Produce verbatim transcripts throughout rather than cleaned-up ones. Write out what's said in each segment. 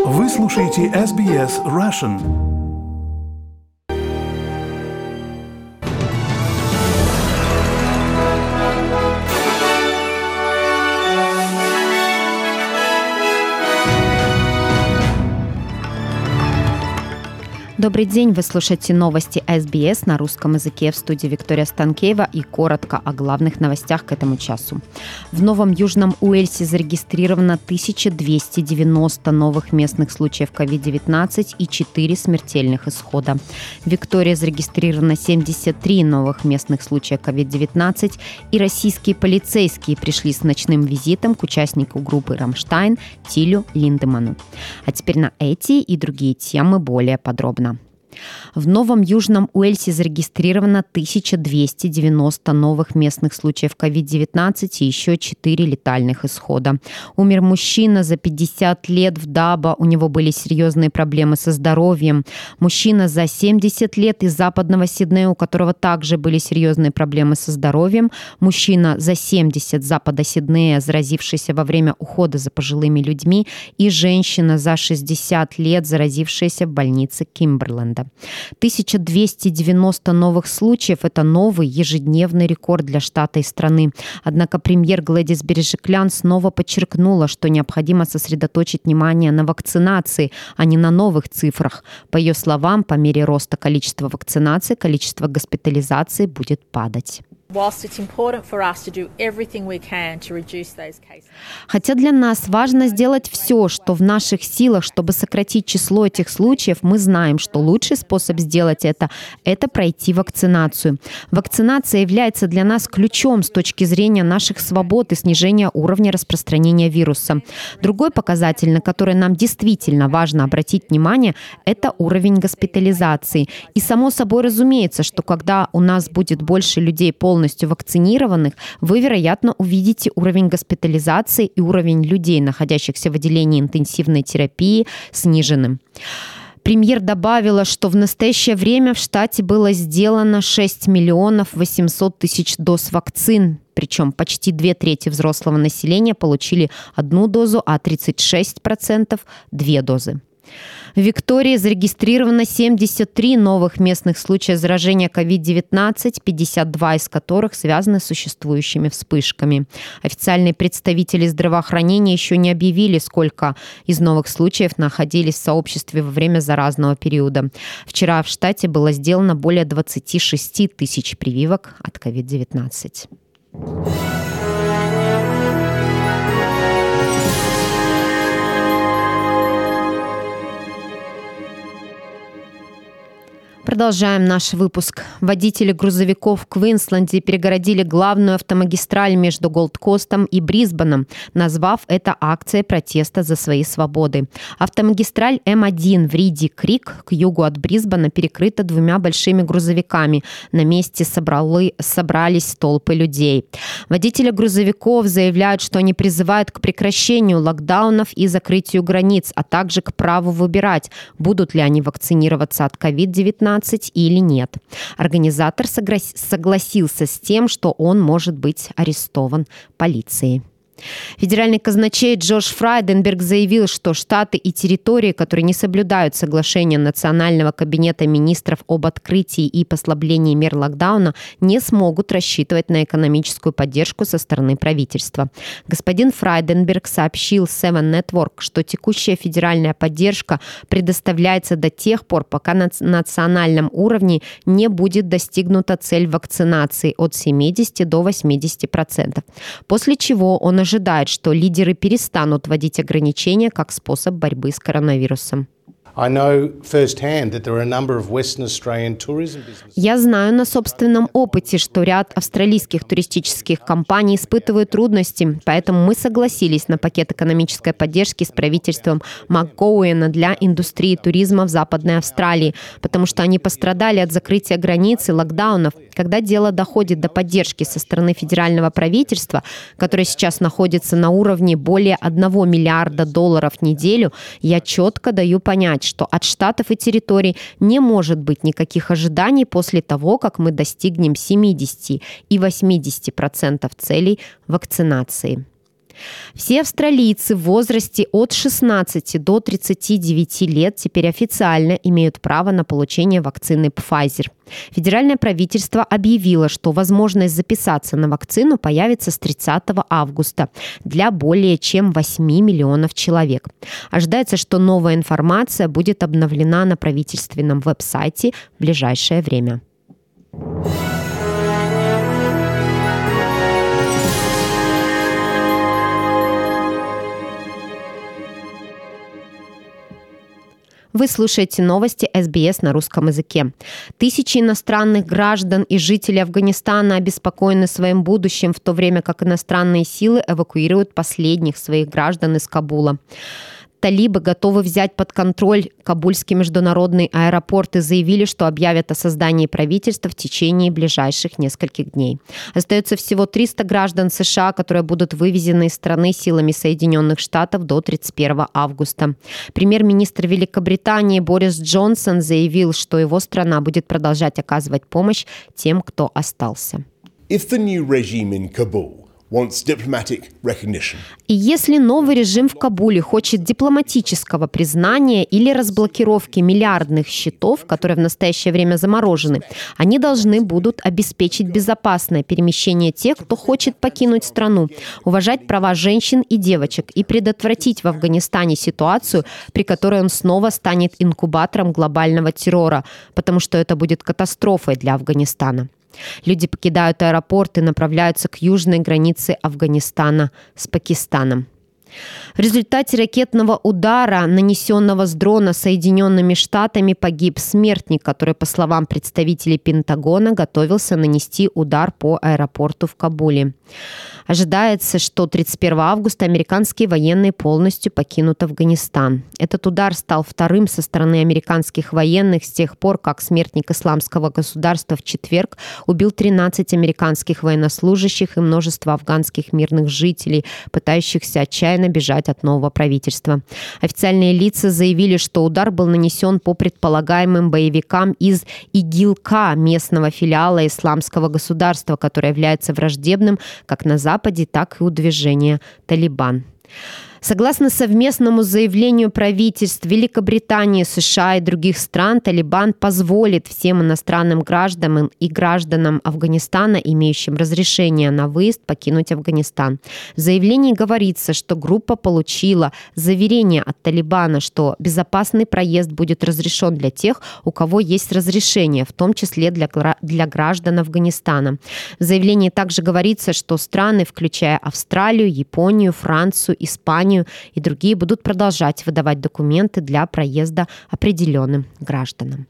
Вы слушаете эс би эс Russian. Добрый день, вы слушаете новости эс би эс на русском языке, в студии Виктория Станкеева, и коротко о главных новостях к этому часу. В Новом Южном Уэльсе зарегистрировано тысяча двести девяносто новых местных случаев ковид девятнадцать и четыре смертельных исхода. В Виктории зарегистрировано семьдесят три новых местных случая ковид девятнадцать, и российские полицейские пришли с ночным визитом к участнику группы «Рамштайн» Тилю Линдеманну. А теперь на эти и другие темы более подробно. В Новом Южном Уэльсе зарегистрировано тысяча двести девяносто новых местных случаев ковид девятнадцать и еще четыре летальных исхода. Умер мужчина за пятьдесят лет в Даба, у него были серьезные проблемы со здоровьем. Мужчина за семьдесят лет из западного Сиднея, у которого также были серьезные проблемы со здоровьем. Мужчина за семьдесят с запада Сиднея, заразившийся во время ухода за пожилыми людьми. И женщина за шестьдесят лет, заразившаяся в больнице Кимберленда. тысяча двести девяносто новых случаев – это новый ежедневный рекорд для штата и страны. Однако премьер Глэдис Бережиклян снова подчеркнула, что необходимо сосредоточить внимание на вакцинации, а не на новых цифрах. По ее словам, по мере роста количества вакцинаций, количество госпитализаций будет падать. Хотя для нас важно сделать все, что в наших силах, чтобы сократить число этих случаев, мы знаем, что лучший способ сделать это – это пройти вакцинацию. Вакцинация является для нас ключом с точки зрения наших свобод и снижения уровня распространения вируса. Другой показатель, на который нам действительно важно обратить внимание – это уровень госпитализации. И само собой разумеется, что когда у нас будет больше людей полностью полностью вакцинированных, вы, вероятно, увидите уровень госпитализации и уровень людей, находящихся в отделении интенсивной терапии, сниженным. Премьер добавила, что в настоящее время в штате было сделано шесть миллионов восемьсот тысяч доз вакцин, причем почти две трети взрослого населения получили одну дозу, а тридцать шесть процентов – две дозы. В Виктории зарегистрировано семьдесят три новых местных случая заражения ковид девятнадцать, пятьдесят два из которых связаны с существующими вспышками. Официальные представители здравоохранения еще не объявили, сколько из новых случаев находились в сообществе во время заразного периода. Вчера в штате было сделано более двадцать шесть тысяч прививок от ковид девятнадцать. Продолжаем наш выпуск. Водители грузовиков в Квинсленде перегородили главную автомагистраль между Голд-Костом и Брисбеном, назвав это акцией протеста за свои свободы. Автомагистраль эм один в Риди-Крик к югу от Брисбена перекрыта двумя большими грузовиками. На месте собрали, собрались толпы людей. Водители грузовиков заявляют, что они призывают к прекращению локдаунов и закрытию границ, а также к праву выбирать, будут ли они вакцинироваться от ковид девятнадцать или нет. Организатор согласился с тем, что он может быть арестован полицией. Федеральный казначей Джош Фрайденберг заявил, что штаты и территории, которые не соблюдают соглашение Национального кабинета министров об открытии и послаблении мер локдауна, не смогут рассчитывать на экономическую поддержку со стороны правительства. Господин Фрайденберг сообщил Seven Network, что текущая федеральная поддержка предоставляется до тех пор, пока на национальном уровне не будет достигнута цель вакцинации от семидесяти до восьмидесяти процентов, после чего он ожидает, что лидеры перестанут вводить ограничения как способ борьбы с коронавирусом. Я знаю на собственном опыте, что ряд австралийских туристических компаний испытывают трудности, поэтому мы согласились на пакет экономической поддержки с правительством МакГоуэна для индустрии туризма в Западной Австралии, потому что они пострадали от закрытия границ и локдаунов. Когда дело доходит до поддержки со стороны федерального правительства, которое сейчас находится на уровне более одного миллиарда долларов в неделю, я четко даю понять, что от штатов и территорий не может быть никаких ожиданий после того, как мы достигнем семидесяти и восьмидесяти процентов целей вакцинации. Все австралийцы в возрасте от шестнадцати до тридцати девяти лет теперь официально имеют право на получение вакцины Pfizer. Федеральное правительство объявило, что возможность записаться на вакцину появится с тридцатого августа для более чем восьми миллионов человек. Ожидается, что новая информация будет обновлена на правительственном веб-сайте в ближайшее время. Вы слушаете новости эс би эс на русском языке. Тысячи иностранных граждан и жителей Афганистана обеспокоены своим будущим, в то время как иностранные силы эвакуируют последних своих граждан из Кабула. Талибы готовы взять под контроль Кабульский международный аэропорт и заявили, что объявят о создании правительства в течение ближайших нескольких дней. Остается всего триста граждан США, которые будут вывезены из страны силами Соединенных Штатов до тридцать первого августа. Премьер-министр Великобритании Борис Джонсон заявил, что его страна будет продолжать оказывать помощь тем, кто остался. If the new regime in Kabul wants diplomatic recognition. И если новый режим в Кабуле хочет дипломатического признания или разблокировки миллиардных счетов, которые в настоящее время заморожены, они должны будут обеспечить безопасное перемещение тех, кто хочет покинуть страну, уважать права женщин и девочек и предотвратить в Афганистане ситуацию, при которой он снова станет инкубатором глобального террора, потому что это будет катастрофой для Афганистана. Люди покидают аэропорт и направляются к южной границе Афганистана с Пакистаном. В результате ракетного удара, нанесенного с дрона Соединенными Штатами, погиб смертник, который, по словам представителей Пентагона, готовился нанести удар по аэропорту в Кабуле. Ожидается, что тридцать первого августа американские военные полностью покинут Афганистан. Этот удар стал вторым со стороны американских военных с тех пор, как смертник Исламского государства в четверг убил тринадцать американских военнослужащих и множество афганских мирных жителей, пытающихся отчаянно бежать от нового правительства. Официальные лица заявили, что удар был нанесен по предполагаемым боевикам из ИГИЛ-К, местного филиала Исламского государства, которое является враждебным как на Западе, так и у движения «Талибан». Согласно совместному заявлению правительств Великобритании, США и других стран, Талибан позволит всем иностранным гражданам и гражданам Афганистана, имеющим разрешение на выезд, покинуть Афганистан. В заявлении говорится, что группа получила заверение от Талибана, что безопасный проезд будет разрешен для тех, у кого есть разрешение, в том числе для, для граждан Афганистана. В заявлении также говорится, что страны, включая Австралию, Японию, Францию, Испанию, и другие будут продолжать выдавать документы для проезда определенным гражданам.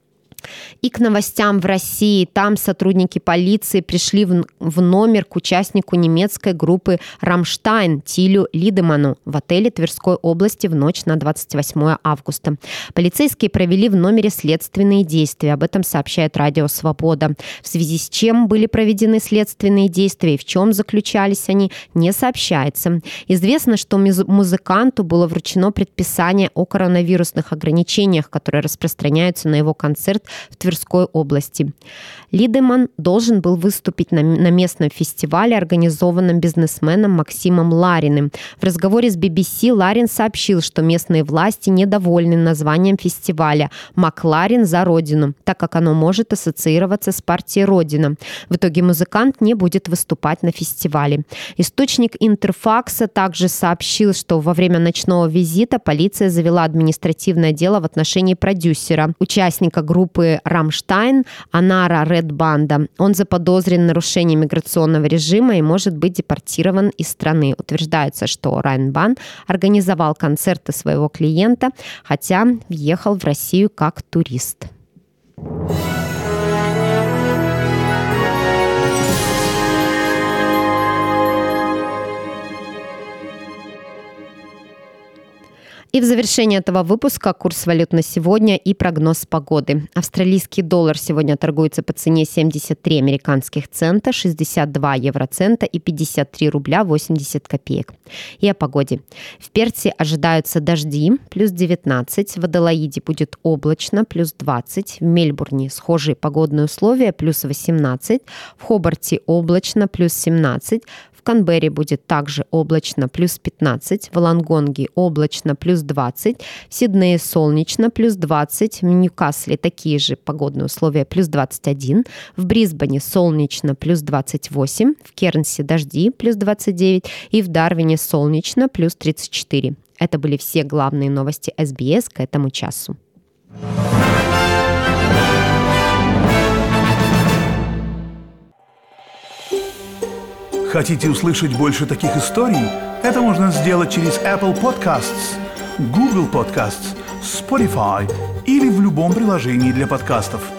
И к новостям в России. Там сотрудники полиции пришли в, в номер к участнику немецкой группы «Рамштайн» Тилю Лидеману в отеле Тверской области в ночь на двадцать восьмое августа. Полицейские провели в номере следственные действия. Об этом сообщает Радио Свобода. В связи с чем были проведены следственные действия и в чем заключались они, не сообщается. Известно, что музыканту было вручено предписание о коронавирусных ограничениях, которые распространяются на его концерт в Тверской области. Лидеман должен был выступить на, на местном фестивале, организованном бизнесменом Максимом Лариным. В разговоре с би би си Ларин сообщил, что местные власти недовольны названием фестиваля «Макларин за Родину», так как оно может ассоциироваться с партией Родина. В итоге музыкант не будет выступать на фестивале. Источник Интерфакса также сообщил, что во время ночного визита полиция завела административное дело в отношении продюсера, участника группы «Рамштайн» Анара Редбанда. Он заподозрен в нарушении миграционного режима и может быть депортирован из страны. Утверждается, что Райнбан организовал концерты своего клиента, хотя въехал в Россию как турист. И в завершение этого выпуска курс валют на сегодня и прогноз погоды. Австралийский доллар сегодня торгуется по цене семьдесят три американских цента, шестьдесят два евроцента и пятьдесят три рубля восемьдесят копеек. И о погоде. В Перте ожидаются дожди, плюс девятнадцать, в Аделаиде будет облачно, плюс двадцать, в Мельбурне схожие погодные условия, плюс восемнадцать, в Хобарте облачно, плюс семнадцать, в Канберре будет также облачно плюс пятнадцать, в Лонгонге облачно плюс двадцать, в Сиднее солнечно плюс двадцать, в Ньюкасле такие же погодные условия плюс двадцать один, в Брисбене солнечно плюс двадцать восемь, в Кернсе дожди плюс двадцать девять и в Дарвине солнечно плюс тридцать четыре. Это были все главные новости эс би эс к этому часу. Хотите услышать больше таких историй? Это можно сделать через Apple Podcasts, Google Podcasts, Spotify или в любом приложении для подкастов.